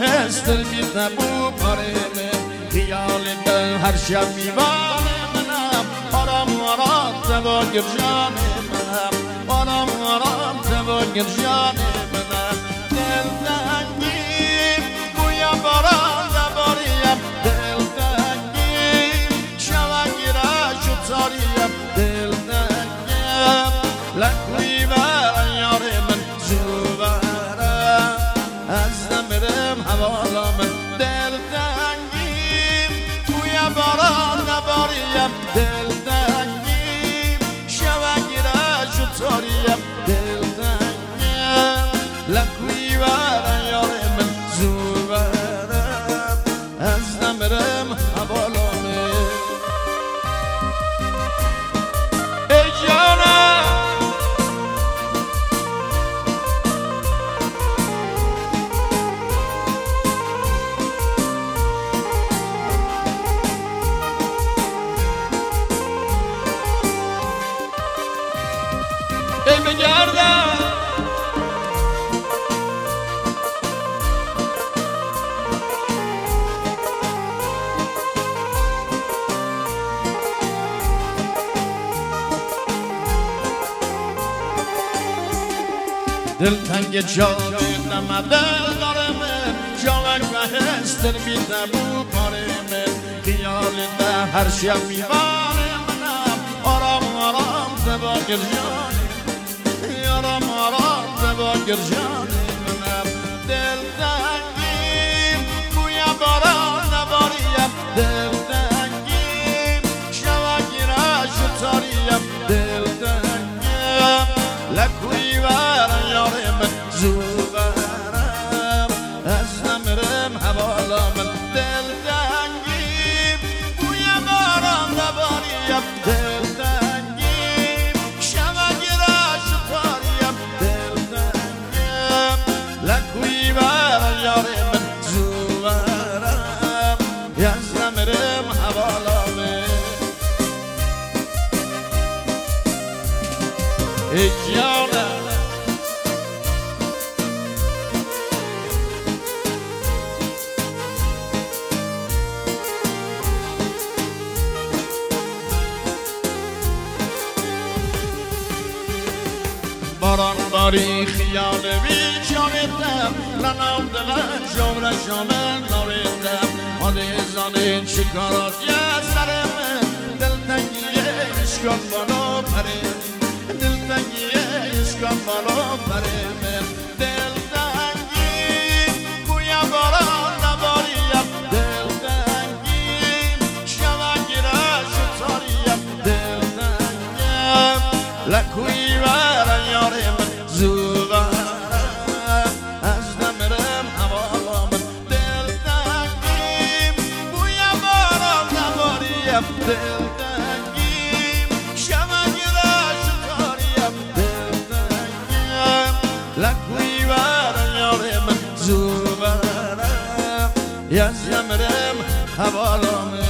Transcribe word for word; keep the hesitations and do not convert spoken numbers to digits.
هستر میدم بو پاره خیال دل هر شب میوانه منم آرام آرام تبا گرجان منم آرام آرام تبا گرجان منم دل تنگیم گویا باران دباریم دل تنگیم شوانگیره شتاریم دل تنگیم لکوی بر یار من زوبرم از نمیرم حوالا من دل تنگیم گویا باران دباریم دل تنگیم شوانگیره شتاریم دل تنگیم لکوی بر یار من زوبرم از نمیرم حوالا من ای جانم ای بگردم دل تنگ جاویدم دل دارم جوان و هستر بیدم و پارم خیال ده هر شب میوانه منم آرام آرام تبا گرجان آرام آرام تبا گرجان منم دل تنگیم گویا باران نباریم دل تنگیم شواگیره شتاریم دل تنگیم لکوی بر یار من زوبرم از نمیرم حوالا من دل تنگیم گویا باران نباریم دل تنگیم شواگیره شتاریم دل تنگیم لکوی بر یار من زوبرم از نمیرم حوالا من ای جانم باران باری خیال بی جامیدم لنام دلم جمره جامن ناریدم آده زانه شکارات یه سرم دل تنگیه اشکان بالا پرم دل تنگیه اشکان بالا پرم دل تنگیم گویا باران نباریم دل تنگیم شواگیره شتاریم دل تنگیم لکوی بر یار من زوبرم از نمیرم حوالا من دل تنگیم گویا باران نباریم دل تنگیم شواگیره شتاریم دل تنگیم لکوی بر یار من زوبرم از نمیرم حوالا من